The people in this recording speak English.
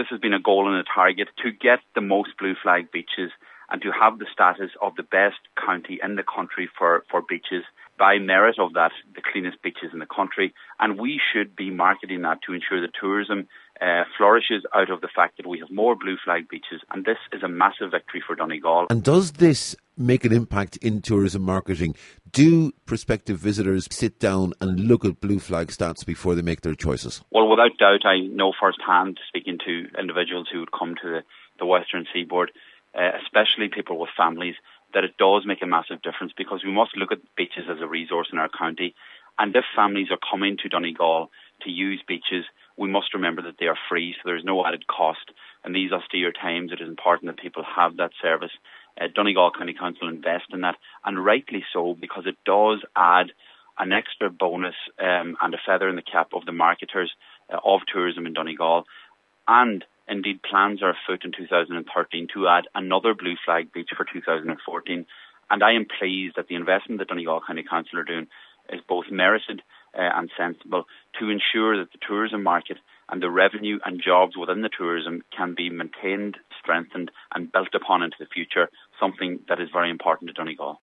this has been a goal and a target to get the most blue flag beaches and to have the status of the best county in the country for beaches, by merit of that, the cleanest beaches in the country. And we should be marketing that to ensure that tourism flourishes out of the fact that we have more blue flag beaches. And this is a massive victory for Donegal. And does this make an impact in tourism marketing? Do prospective visitors sit down and look at blue flag stats before they make their choices? Well, without doubt, I know firsthand, speaking to individuals who would come to the Western Seaboard, especially people with families, that it does make a massive difference, because we must look at beaches as a resource in our county. And if families are coming to Donegal to use beaches, we must remember that they are free, so there's no added cost. In these austere times, it is important that people have that service. Donegal County Council invest in that, and rightly so, because it does add an extra bonus and a feather in the cap of the marketers of tourism in Donegal. And indeed, plans are afoot in 2013 to add another blue flag beach for 2014. And I am pleased that the investment that Donegal County Council are doing is both merited and sensible to ensure that the tourism market and the revenue and jobs within the tourism can be maintained, strengthened and built upon into the future, something that is very important to Donegal.